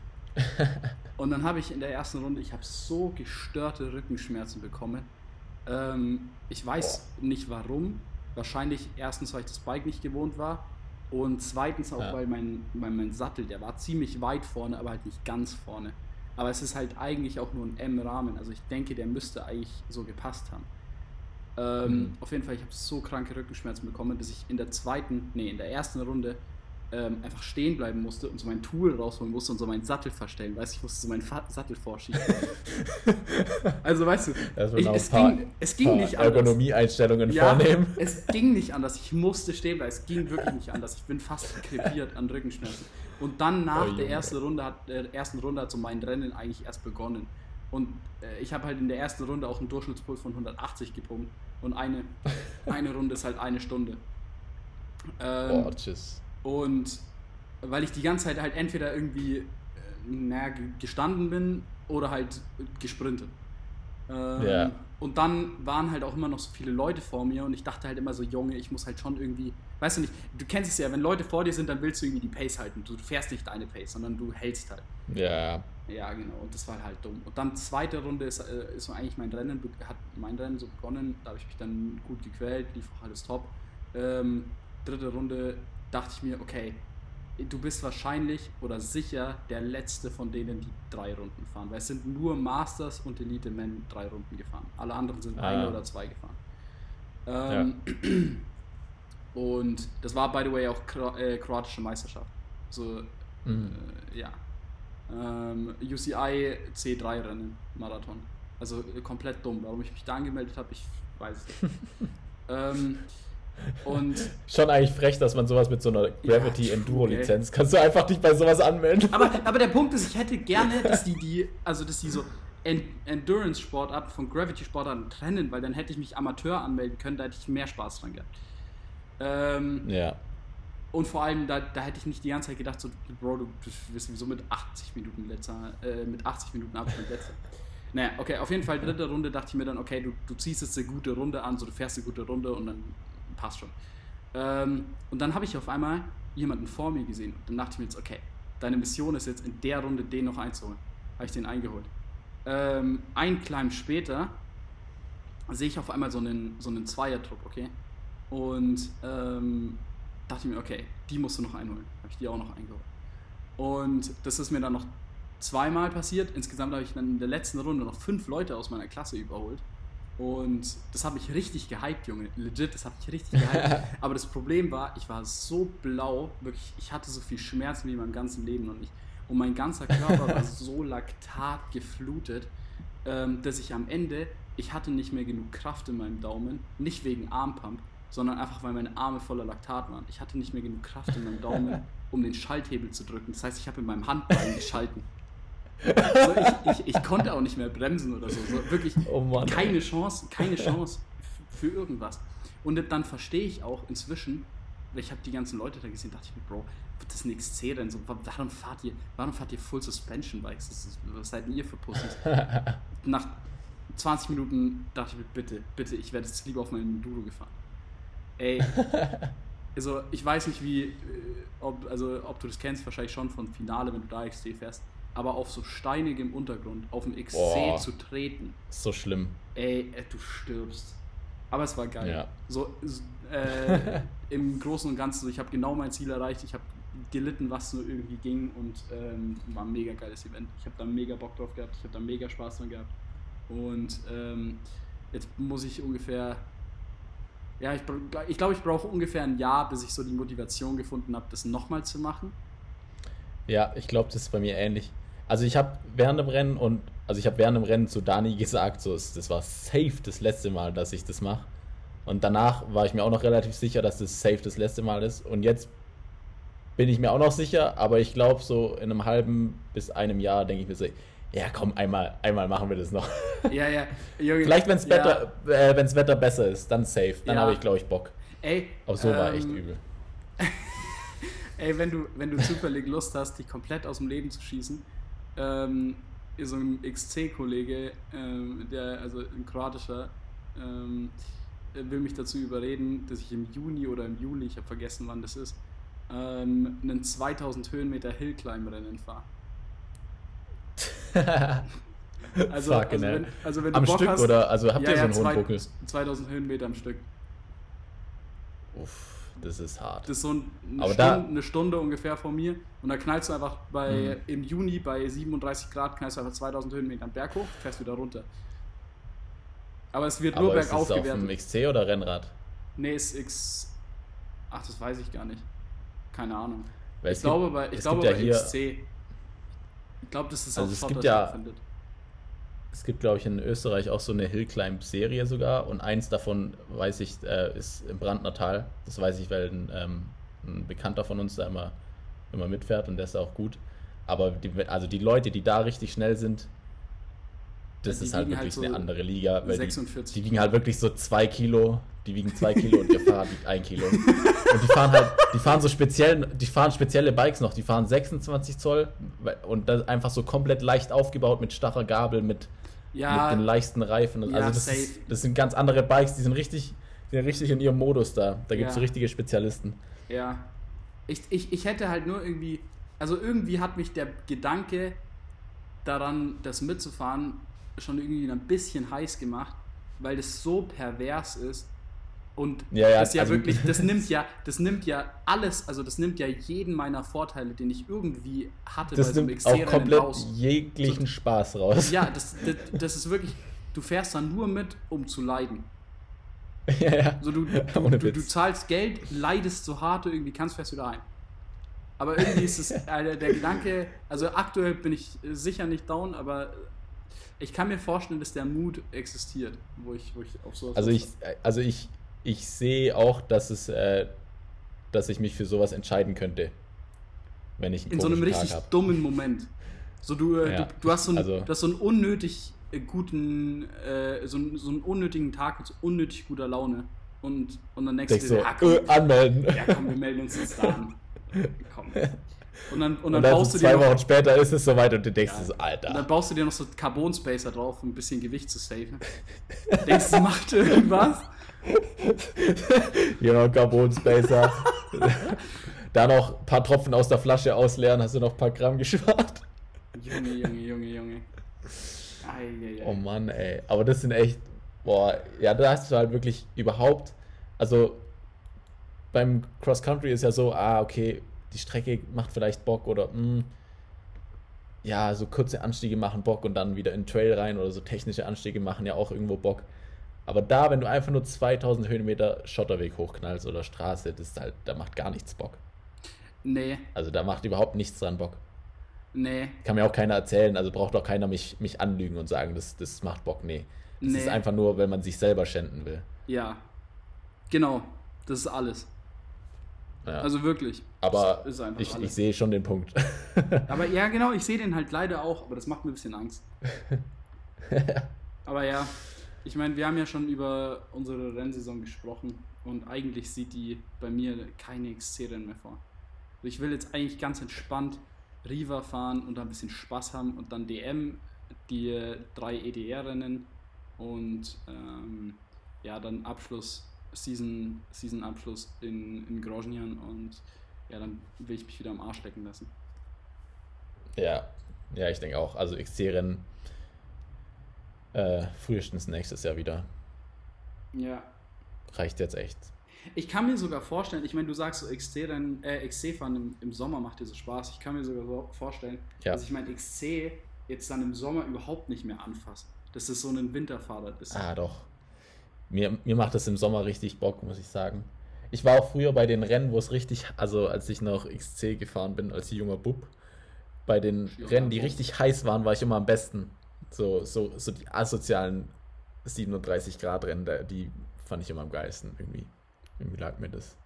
Und dann habe ich in der ersten Runde, ich habe so gestörte Rückenschmerzen bekommen. Ähm, ich weiß nicht warum. Wahrscheinlich erstens, weil ich das Bike nicht gewohnt war und zweitens auch, ja. weil mein, mein, mein Sattel, der war ziemlich weit vorne, aber halt nicht ganz vorne. Aber es ist halt eigentlich auch nur ein M-Rahmen. Also ich denke, der müsste eigentlich so gepasst haben. Ähm, mhm. Auf jeden Fall, ich habe so kranke Rückenschmerzen bekommen, dass ich in der zweiten, nee, in der ersten Runde ähm, einfach stehen bleiben musste und so mein Tool rausholen musste und so meinen Sattel verstellen. Weißt du, ich musste so meinen Fa- Sattel vorschieben. Also weißt du, ich, es, paar, ging, es ging nicht anders. Ergonomie-Einstellungen ja, vornehmen. Es ging nicht anders. Ich musste stehen bleiben. Es ging wirklich nicht anders. Ich bin fast krepiert an Rückenschmerzen. Und dann nach oh, der ersten Runde hat der ersten Runde hat so mein Rennen eigentlich erst begonnen. Und äh, ich habe halt in der ersten Runde auch einen Durchschnittspuls von hundertachtzig gepumpt. Und eine, eine Runde ist halt eine Stunde. Ähm, oh, tschüss. Und weil ich die ganze Zeit halt entweder irgendwie äh, na, gestanden bin oder halt gesprintet. Ähm, yeah. Und dann waren halt auch immer noch so viele Leute vor mir und ich dachte halt immer so, Junge, ich muss halt schon irgendwie, weißt du nicht, du kennst es ja, wenn Leute vor dir sind, dann willst du irgendwie die Pace halten. Du fährst nicht deine Pace, sondern du hältst halt. Ja. Yeah. Ja, genau, und das war halt dumm. Und dann zweite Runde ist, äh, ist so eigentlich mein Rennen, hat mein Rennen so begonnen, da habe ich mich dann gut gequält, lief auch alles top. Ähm, dritte Runde dachte ich mir, okay, du bist wahrscheinlich oder sicher der Letzte von denen, die drei Runden fahren, weil es sind nur Masters und Elite Men drei Runden gefahren. Alle anderen sind ah. eine oder zwei gefahren. Ähm, ja. Und das war, by the way, auch Kro- äh, kroatische Meisterschaft. So, mhm. äh, ja. Ähm, U C I C drei Rennen, Marathon. Also äh, komplett dumm. Warum ich mich da angemeldet habe, ich weiß es nicht. ähm, und schon eigentlich frech, dass man sowas mit so einer Gravity ja, Enduro Lizenz, kannst du einfach nicht bei sowas anmelden. Aber, aber der Punkt ist, ich hätte gerne, dass die die, also dass die so Endurance Sportarten von Gravity Sportarten trennen, weil dann hätte ich mich Amateur anmelden können, da hätte ich mehr Spaß dran gehabt. Ähm, ja. Und vor allem, da, da hätte ich nicht die ganze Zeit gedacht, so, Bro, du bist sowieso mit achtzig Minuten letzter, äh, mit achtzig Minuten Abstand letzter. Naja, okay, auf jeden Fall dritte Runde dachte ich mir dann, okay, du, du ziehst jetzt eine gute Runde an, so du fährst eine gute Runde und dann passt schon. Ähm, und dann habe ich auf einmal jemanden vor mir gesehen und dann dachte ich mir jetzt, okay, deine Mission ist jetzt in der Runde den noch einzuholen. Habe ich den eingeholt. Ähm, ein Climb später sehe ich auf einmal so einen, so einen Zweier-Trupp, okay? Und ähm, dachte ich mir, okay, die musst du noch einholen. Habe ich die auch noch eingeholt. Und das ist mir dann noch zweimal passiert. Insgesamt habe ich dann in der letzten Runde noch fünf Leute aus meiner Klasse überholt. Und das hat mich richtig gehypt, Junge. Legit, das hat mich richtig gehypt. Aber das Problem war, ich war so blau, wirklich, ich hatte so viel Schmerzen wie in meinem ganzen Leben noch nicht. Und mein ganzer Körper war so Laktat geflutet, ähm, dass ich am Ende, ich hatte nicht mehr genug Kraft in meinem Daumen, nicht wegen Armpump, sondern einfach, weil meine Arme voller Laktat waren. Ich hatte nicht mehr genug Kraft in meinem Daumen, um den Schalthebel zu drücken. Das heißt, ich habe mit meinem Handballen geschalten. So, ich, ich, ich konnte auch nicht mehr bremsen oder so. so wirklich oh Mann, keine ey. Chance, keine Chance für irgendwas. Und dann verstehe ich auch inzwischen, weil ich habe die ganzen Leute da gesehen, dachte ich mir, Bro, das ist ein X C-Rennen. So, warum fahrt ihr, warum fahrt ihr Full Suspension Bikes? Das ist, was seid denn ihr für Pussys? Nach zwanzig Minuten dachte ich mir, bitte, bitte, ich werde jetzt lieber auf meinem Enduro gefahren. Ey, also ich weiß nicht wie, ob, also, ob du das kennst, wahrscheinlich schon von Finale, wenn du da X C fährst, aber auf so steinigem Untergrund, auf dem X C oh, zu treten. So schlimm. Ey, du stirbst. Aber es war geil. Ja. So, äh, im Großen und Ganzen, so, ich habe genau mein Ziel erreicht, ich habe gelitten, was nur irgendwie ging und ähm, war ein mega geiles Event. Ich habe da mega Bock drauf gehabt, ich habe da mega Spaß dran gehabt. Und ähm, jetzt muss ich ungefähr, ja, ich, ich glaube, ich brauche ungefähr ein Jahr, bis ich so die Motivation gefunden habe, das nochmal zu machen. Ja, ich glaube, das ist bei mir ähnlich. Also ich habe während dem Rennen und also ich habe während dem Rennen zu Dani gesagt, so es- das war safe das letzte Mal, dass ich das mache. Und danach war ich mir auch noch relativ sicher, dass das safe das letzte Mal ist. Und jetzt bin ich mir auch noch sicher, aber ich glaube so in einem halben bis einem Jahr denke ich mir so, ja komm, einmal, einmal machen wir das noch. Ja, ja. Junge, Vielleicht wenn das ja. Wetter, äh, wenn's Wetter besser ist, dann safe. Dann Ja. habe ich glaube ich Bock. Ey, Aber so war echt ähm, übel. Ey, wenn du, wenn du zufällig Lust hast, dich komplett aus dem Leben zu schießen, ähm, so ein X C-Kollege, ähm, der, also ein kroatischer, ähm, will mich dazu überreden, dass ich im Juni oder im Juli, ich habe vergessen, wann das ist, ähm, einen zweitausend Höhenmeter Hillclimb-Rennen fahre. Also, Fuck, also, ne? wenn, also wenn du Am Bock Stück hast, oder, also habt ja, ihr so ja, einen hohen zwei- Buckel? zweitausend Höhenmeter am Stück. Uff, das ist hart. Das ist so ein- eine, Aber Stunde, da- eine Stunde ungefähr von mir und da knallst du einfach bei, im Juni bei siebenunddreißig Grad, knallst du einfach zweitausend Höhenmeter am Berg hoch, fährst wieder runter. Aber es wird nur Aber ist es bergauf auf dem gewertet. X C oder Rennrad? Nee, ist X... Ach, das weiß ich gar nicht. Keine Ahnung. Weil Ich es glaube gibt, bei, ich es glaube gibt ja bei hier, X C. Ich glaube, dass das Also auf es Schotter gibt ja- stattfindet. es gibt glaube ich in Österreich auch so eine Hillclimb-Serie sogar und eins davon, weiß ich, äh, ist im Brandner Tal. Das weiß ich, weil ein, ähm, ein Bekannter von uns da immer, immer mitfährt und der ist auch gut. Aber die, also die Leute, die da richtig schnell sind, das Die ist halt wiegen wirklich halt so eine andere Liga. Weil die, sechsundvierzig. die wiegen halt wirklich so zwei Kilo, die wiegen zwei Kilo und ihr Fahrer wiegt ein Kilo. Und die fahren halt, die fahren so speziell, die fahren spezielle Bikes noch, die fahren sechsundzwanzig Zoll und das einfach so komplett leicht aufgebaut mit starrer Gabel, mit, Ja, mit den leichten Reifen. Und ja, also das, safe. ist, das sind ganz andere Bikes, die sind richtig, die sind richtig in ihrem Modus da. Da gibt es Ja. so richtige Spezialisten. ja. Ich, ich, ich hätte halt nur irgendwie, also irgendwie hat mich der Gedanke daran, das mitzufahren, schon irgendwie ein bisschen heiß gemacht, weil das so pervers ist und Ja, ja, das ja also- wirklich, das nimmt ja, das nimmt ja alles, also das nimmt ja jeden meiner Vorteile, den ich irgendwie hatte Das so einem nimmt auch X C-Rennen komplett raus. jeglichen Spaß raus. Ja, das, das, das ist wirklich, du fährst dann nur mit, um zu leiden. ja, ja. So, du, du, Ohne du, du Witz. zahlst zahlst Geld, leidest so hart du irgendwie kannst, fährst wieder heim. Aber irgendwie ist es, äh, der Gedanke, also aktuell bin ich äh, sicher nicht down, aber ich kann mir vorstellen, dass der Mut existiert, wo ich, wo ich auf sowas Also Lust ich, also ich, ich sehe auch, dass es, äh, dass ich mich für sowas entscheiden könnte, wenn ich einen in so einem komischen richtig Tag habe. dummen Moment. So du, äh, Ja, du, du hast so einen, also- du hast so einen unnötig äh, guten, äh, so, einen, so einen unnötigen Tag mit so unnötig guter Laune und, und dann denkst Denkst du so, dir, ja, komm, äh, anmelden. ja komm, wir melden uns jetzt da an. Komm. Und dann, und Und dann, dann, baust so du dir zwei noch, Wochen später ist es soweit und du denkst Ja. dir so, und dann Alter. baust du dir noch so Carbon Spacer drauf, um ein bisschen Gewicht zu saven. Denkst du, macht irgendwas? Hier noch ein Carbon Spacer. Da noch ein paar Tropfen aus der Flasche ausleeren, hast du noch ein paar Gramm gespart. Junge, Junge, Junge, Junge. Ei, ei, ei. Oh Mann, ey. Aber das sind echt, boah, ja, da hast du halt wirklich überhaupt, also beim Cross Country ist ja so, ah, okay, die Strecke macht vielleicht Bock oder, mh, ja, so kurze Anstiege machen Bock und dann wieder in den Trail rein oder so technische Anstiege machen ja auch irgendwo Bock. Aber da, wenn du einfach nur zweitausend Höhenmeter Schotterweg hochknallst oder Straße, das ist halt, da macht gar nichts Bock. Nee, Also da macht überhaupt nichts dran Bock. nee, Kann mir auch keiner erzählen, also braucht auch keiner mich, mich anlügen und sagen, das, das macht Bock. Nee. Das Nee. ist einfach nur, wenn man sich selber schänden will. ja. Genau, das ist alles. Ja. Also wirklich. aber das ist einfach ich, ich alles. sehe schon den Punkt. Aber ja, genau, ich sehe den halt leider auch, aber das macht mir ein bisschen Angst. Aber ja, ich meine, wir haben ja schon über unsere Rennsaison gesprochen und eigentlich sieht die bei mir keine X C-Rennen mehr vor. Also ich will jetzt eigentlich ganz entspannt Riva fahren und da ein bisschen Spaß haben und dann D M, die äh, drei E D R-Rennen und ähm, ja, dann Abschluss, Season, Season-Abschluss in, in Grosjean und ja, dann will ich mich wieder am Arsch lecken lassen. ja, ja, ich denke auch. Also X C-Rennen äh, frühestens nächstes Jahr wieder. Ja. Reicht jetzt echt. Ich kann mir sogar vorstellen, ich meine, du sagst so X C-Rennen, äh, X C-Fahren im, im Sommer macht dir so Spaß. Ich kann mir sogar so vorstellen, Ja. dass ich mein X C jetzt dann im Sommer überhaupt nicht mehr anfasse. Dass es so ein Winterfahrrad ist. Ah, doch. Mir, mir macht das im Sommer richtig Bock, muss ich sagen. Ich war auch früher bei den Rennen, wo es richtig, also als ich noch X C gefahren bin, als junger Bub, bei den Ski- Rennen, die richtig heiß waren, war ich immer am besten. So, so, so die asozialen siebenunddreißig Grad Rennen, da- die fand ich immer am geilsten irgendwie. Irgendwie lag mir das.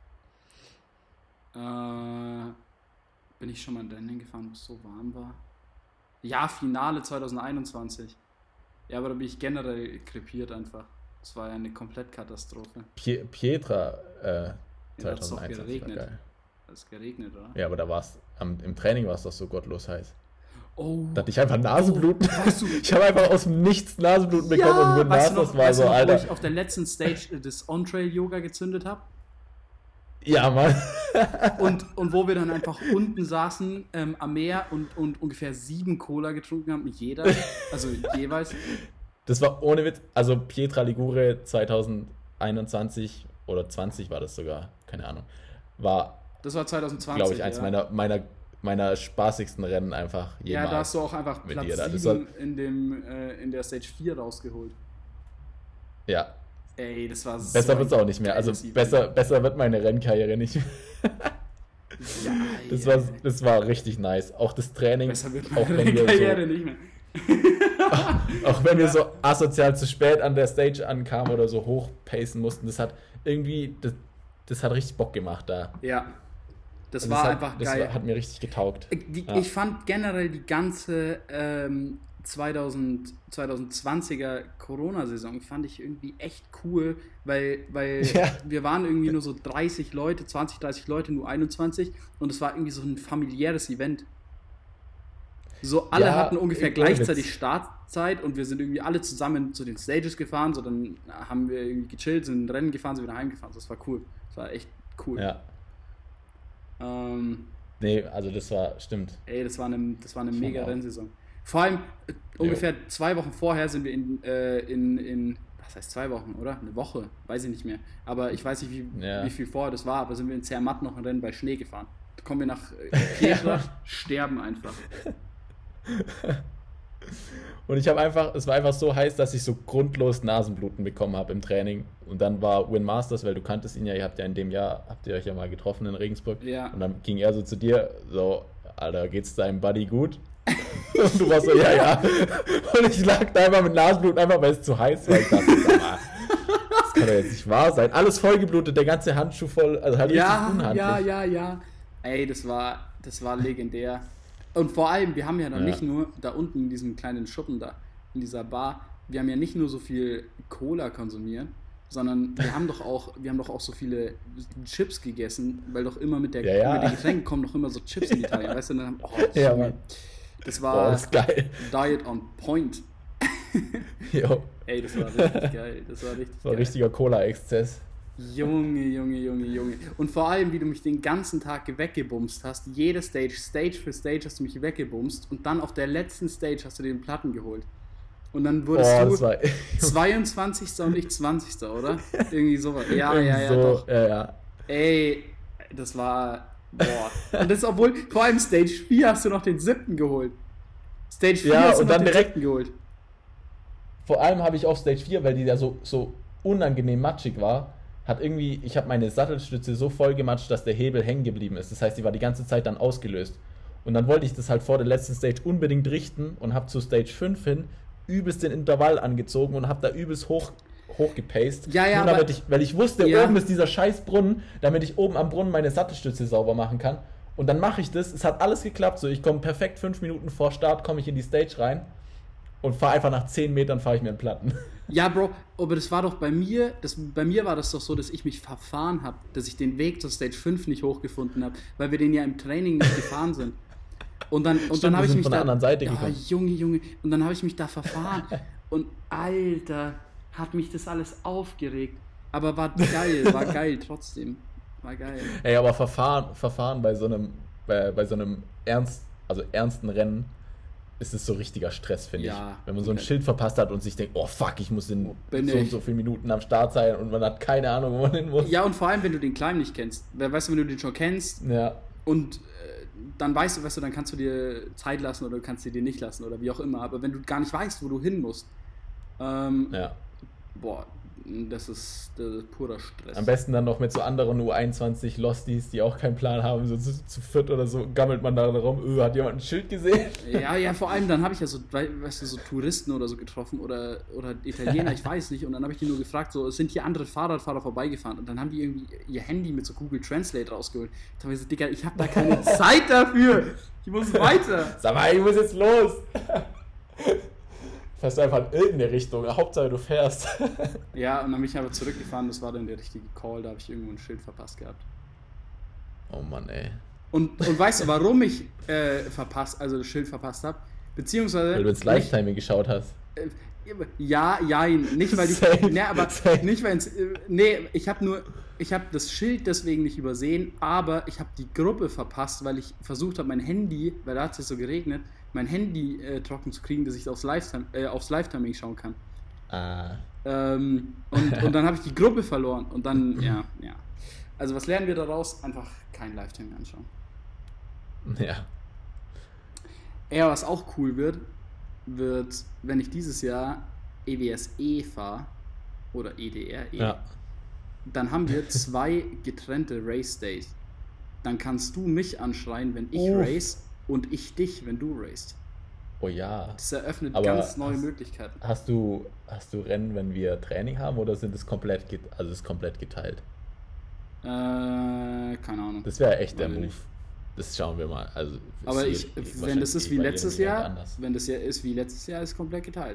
Äh, bin ich schon mal in Rennen gefahren, wo es so warm war? Ja, Finale zwanzig einundzwanzig. Ja, aber da bin ich generell krepiert einfach. Das war ja eine Komplettkatastrophe. Pie- Pietra äh, Ja, da hat's doch zwanzig einundzwanzig war geregnet. geil. Es ist geregnet, oder? Ja, aber da war es, im Training war es doch so gottlos heiß. Oh. Da hatte ich einfach Nasenbluten. Oh, weißt du- ich habe einfach aus dem Nichts Nasenbluten bekommen und Win weißt du Masters noch, war weißt so, du noch, wo Alter. ich auf der letzten Stage äh, das On-Trail-Yoga gezündet habe? Ja, Mann. Und, und wo wir dann einfach unten saßen ähm, am Meer und, und ungefähr sieben Cola getrunken haben, jeder, also jeweils. Das war ohne Witz, also Pietra Ligure zwanzig einundzwanzig oder zwanzig war das sogar, keine Ahnung, war, Das war zwanzig zwanzig, glaube ich, eins ja. meiner, meiner, meiner spaßigsten Rennen einfach Ja, jemals. da hast du auch einfach mit Platz dir da. Das sieben in, dem, äh, in der Stage vier rausgeholt. Ja, Ey, das war so besser ein wird es auch nicht mehr. Also geiles Event. besser, besser wird meine Rennkarriere nicht mehr. Ja, Das ja. war, das war richtig nice. Auch das Training, Besser wird auch meine wenn wir Karriere so, nicht mehr. auch wenn wir so asozial zu spät an der Stage ankamen oder so hochpacen mussten, das hat irgendwie, das, das hat richtig Bock gemacht da. Ja, das Also war hat, einfach das geil. war, hat mir richtig getaugt. Die, Ja. Ich fand generell die ganze ähm, zweitausend, zweitausendzwanziger Corona-Saison fand ich irgendwie echt cool, weil, weil Ja. wir waren irgendwie nur so dreißig Leute, zwanzig, dreißig Leute, nur einundzwanzig und es war irgendwie so ein familiäres Event. So alle Ja, hatten ungefähr ohne Witz. gleichzeitig Startzeit und wir sind irgendwie alle zusammen zu den Stages gefahren, so dann haben wir irgendwie gechillt, sind Rennen gefahren, sind wieder heimgefahren. Das war cool. Das war echt cool. Ja. Ähm, Nee, also das war, stimmt. Ey, das war eine, das war eine Schon mega auch. Rennsaison. Vor allem, äh, ungefähr zwei Wochen vorher sind wir in, äh, in, in, was heißt zwei Wochen, oder? Eine Woche, weiß ich nicht mehr. Aber ich weiß nicht, wie, Ja. wie viel vorher das war, aber sind wir in Zermatt noch ein Rennen bei Schnee gefahren. Da kommen wir nach äh, Pietra, sterben einfach. Und ich habe einfach, es war einfach so heiß, dass ich so grundlos Nasenbluten bekommen habe im Training. Und dann war Win Masters, weil du kanntest ihn ja, ihr habt ja in dem Jahr, habt ihr euch ja mal getroffen in Regensburg. Ja. Und dann ging er so zu dir, so, Alter, geht's deinem Buddy gut? Und du warst so, ja, ja. Und ich lag da einfach mit Nasenbluten, einfach weil es zu heiß war. Ich dachte, sag mal, das kann doch jetzt nicht wahr sein. Alles vollgeblutet, der ganze Handschuh voll, also halt Ja, richtig unhandlich. ja, ja, ja. Ey, das war, das war legendär. Und vor allem, wir haben ja dann Ja. nicht nur da unten in diesem kleinen Schuppen da, in dieser Bar, wir haben ja nicht nur so viel Cola konsumiert, sondern wir haben doch auch, wir haben doch auch so viele Chips gegessen, weil doch immer mit, der, Ja, ja. mit den Getränken kommen doch immer so Chips in Italien, weißt du? Und dann haben, oh, Ja, Junge, Mann. das Oh, war das ist geil. Diet on Point. Jo, Ey, das war richtig geil. Das war richtig das war geil. richtiger Cola-Exzess. Junge, Junge, Junge, Junge. Und vor allem, wie du mich den ganzen Tag weggebumst hast. Jede Stage, Stage für Stage hast du mich weggebumst. Und dann auf der letzten Stage hast du den Platten geholt. Und dann wurdest Oh, du das war zweiundzwanzigster und ich zwanzigster, oder? Irgendwie sowas. Ja, ja, ja, so, doch. Ja, ja. Ey, das war... Boah. Und das, obwohl, vor allem Stage vier hast du noch den siebten geholt. Stage vier Ja, hast du und noch dann den direkt- siebten geholt. Vor allem habe ich auf Stage vier, weil die ja so, so unangenehm matschig war, hat irgendwie, ich habe meine Sattelstütze so voll gematscht, dass der Hebel hängen geblieben ist. Das heißt, die war die ganze Zeit dann ausgelöst. Und dann wollte ich das halt vor der letzten Stage unbedingt richten und habe zu Stage fünf hin übelst den Intervall angezogen und habe da übelst hoch, hochgepaced. Ja, ja, Nur damit aber- ich, weil ich wusste, Ja. oben ist dieser scheiß Brunnen, damit ich oben am Brunnen meine Sattelstütze sauber machen kann. Und dann mache ich das. Es hat alles geklappt. So, ich komme perfekt fünf Minuten vor Start, komme ich in die Stage rein und fahre einfach nach zehn Metern fahre ich mir einen Platten. Ja, Bro, aber das war doch bei mir, das, bei mir war das doch so, dass ich mich verfahren habe, dass ich den Weg zur Stage fünf nicht hochgefunden habe, weil wir den ja im Training nicht gefahren sind. Und dann, und Stimmt, dann wir habe ich sind mich von da, der anderen Seite ja, gekommen. Junge, Junge, und dann habe ich mich da verfahren und Alter, hat mich das alles aufgeregt, aber war geil, war geil trotzdem, war geil. Ey, aber Verfahren, Verfahren bei so einem, bei, bei so einem ernst, also ernsten Rennen ist es so richtiger Stress, finde Ja, ich. Wenn man so ein okay. Schild verpasst hat und sich denkt, oh fuck, ich muss in Wo bin so ich? und so viele Minuten am Start sein und man hat keine Ahnung, wo man hin muss. Ja, und vor allem, wenn du den Climb nicht kennst, weil, weißt du, wenn du den schon kennst, Ja. und äh, dann weißt du, weißt du, dann kannst du dir Zeit lassen oder du kannst sie dir nicht lassen oder wie auch immer. Aber wenn du gar nicht weißt, wo du hin musst, ähm, Ja. boah, Das ist, das ist purer Stress. Am besten dann noch mit so anderen U einundzwanzig Losties, die auch keinen Plan haben, so zu, zu viert oder so, gammelt man da rum, öh, hat jemand ein Schild gesehen? Ja, ja, vor allem dann habe ich ja so, weißt du, so Touristen oder so getroffen oder, oder Italiener, ich weiß nicht, und dann habe ich die nur gefragt, so, sind hier andere Fahrradfahrer vorbeigefahren? Und dann haben die irgendwie ihr Handy mit so Google Translate rausgeholt. Da habe ich so, Digga, ich habe da keine Zeit dafür. Ich muss weiter. Sag mal, ich muss jetzt los. Fährst du einfach in irgendeine Richtung, Hauptsache du fährst. Ja, und dann bin ich aber zurückgefahren, das war dann der richtige Call, da habe ich irgendwo ein Schild verpasst gehabt. Oh Mann, ey. Und, und weißt du, warum ich äh, verpasst, also das Schild verpasst habe? Beziehungsweise... Weil du ins Lifetime geschaut hast. Äh, ja, ja, nicht weil ich... Safe, nee, aber safe. nicht weil... Äh, nee, ich habe nur... Ich habe das Schild deswegen nicht übersehen, aber ich habe die Gruppe verpasst, weil ich versucht habe, mein Handy, weil da hat es so geregnet, mein Handy äh, trocken zu kriegen, dass ich aufs Lifetime, äh, aufs Lifetiming schauen kann. Ah. Ähm, und, und dann habe ich die Gruppe verloren und dann, ja, ja. Also was lernen wir daraus? Einfach kein Lifetime anschauen. Ja. Eher was auch cool wird, wird, wenn ich dieses Jahr E W S E fahre, oder E D R E, Ja. dann haben wir zwei getrennte Race Days. Dann kannst du mich anschreien, wenn ich Uff. race, und ich dich, wenn du racest. Oh ja. Das eröffnet Aber ganz neue hast- Möglichkeiten. Hast du, hast du Rennen, wenn wir Training haben, oder sind es komplett, get- also ist komplett geteilt? Äh, keine Ahnung. Das wäre echt der Weiß ich Move. nicht. Das schauen wir mal. Also Aber ist ich, je- wenn wahrscheinlich das ist eh wie bei letztes jedem Event Jahr, anders. wenn das ja ist wie letztes Jahr, ist komplett geteilt.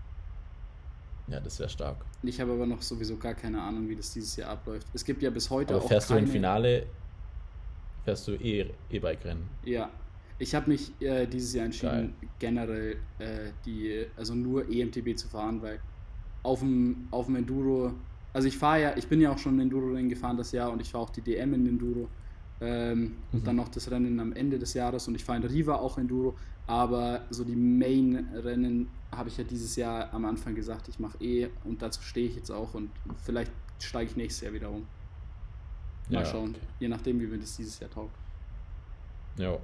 Ja, das wäre stark. Ich habe aber noch sowieso gar keine Ahnung, wie das dieses Jahr abläuft. Es gibt ja bis heute Aber auch fährst keine... du im Finale, fährst du eh E-Bike-Rennen? Ja. Ich habe mich äh, dieses Jahr entschieden, Geil. generell äh, die, also nur E M T B zu fahren, weil auf dem, auf dem Enduro, also ich fahre ja, ich bin ja auch schon Enduro-Rennen gefahren das Jahr und ich fahre auch die D M in Enduro ähm, und Mhm. dann noch das Rennen am Ende des Jahres und ich fahre in Riva auch Enduro, aber so die Main-Rennen habe ich ja dieses Jahr am Anfang gesagt, ich mache eh und dazu stehe ich jetzt auch und vielleicht steige ich nächstes Jahr wieder um. Mal Ja, schauen, okay. je nachdem, wie mir das dieses Jahr taugt. Ja.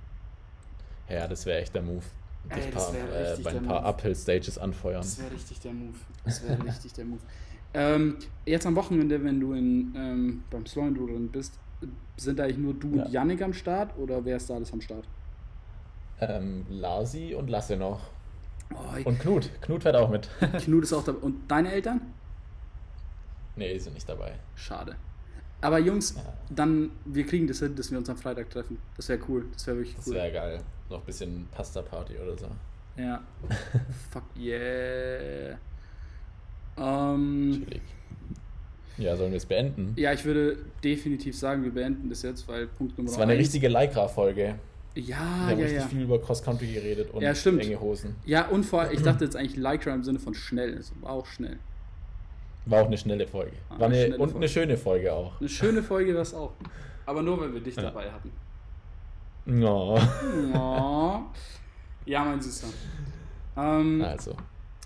Ja, das wäre echt der Move. Das Ey, das paar, wär äh, richtig bei ein der paar Move. Uphill-Stages anfeuern. Das wäre richtig der Move. Das wäre richtig der Move. Ähm, jetzt am Wochenende, wenn du in, ähm, beim Slow Enduro bist, sind eigentlich nur du Ja. und Yannick am Start oder wer ist da alles am Start? Ähm, Lasi und Lasse noch. Oh, ich- Und Knut. Knut fährt auch mit. Knut ist auch dabei. Und deine Eltern? Nee, die sind nicht dabei. Schade. Aber Jungs, Ja. dann, wir kriegen das hin, dass wir uns am Freitag treffen. Das wäre cool. Das wäre wirklich Das cool. wäre geil. Noch ein bisschen Pasta-Party oder so. Ja. Fuck yeah. Ähm, Chillig. Ja, sollen wir es beenden? ja, ich würde definitiv sagen, wir beenden das jetzt, weil Punkt Nummer Das war eine eins- richtige Lycra-Folge. Ja, Wir haben ja, richtig ja. viel über Cross-Country geredet und Ja, stimmt. enge Hosen. Ja, und vor ich dachte jetzt eigentlich Lycra im Sinne von schnell. Es war auch schnell. War auch eine schnelle Folge. War War eine eine, schnelle und Folge. eine schöne Folge auch. Eine schöne Folge war es auch. Aber nur, weil wir dich Ja. dabei hatten. No. Oh. Ja, mein Süßer. Ähm, Also,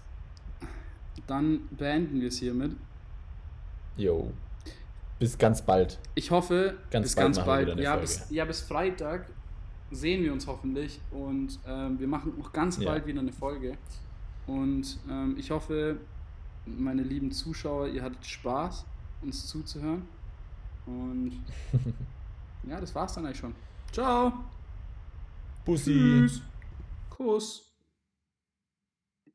dann beenden wir es hiermit. yo. Bis ganz bald. Ich hoffe, Ganz bis bald ganz machen wir bald. wieder eine Ja Folge. bis, ja, bis Freitag sehen wir uns hoffentlich. Und ähm, wir machen auch ganz Ja. bald wieder eine Folge. Und ähm, ich hoffe, meine lieben Zuschauer, ihr hattet Spaß, uns zuzuhören. Und ja, das war's dann eigentlich schon. Ciao. Bussi. Kuss.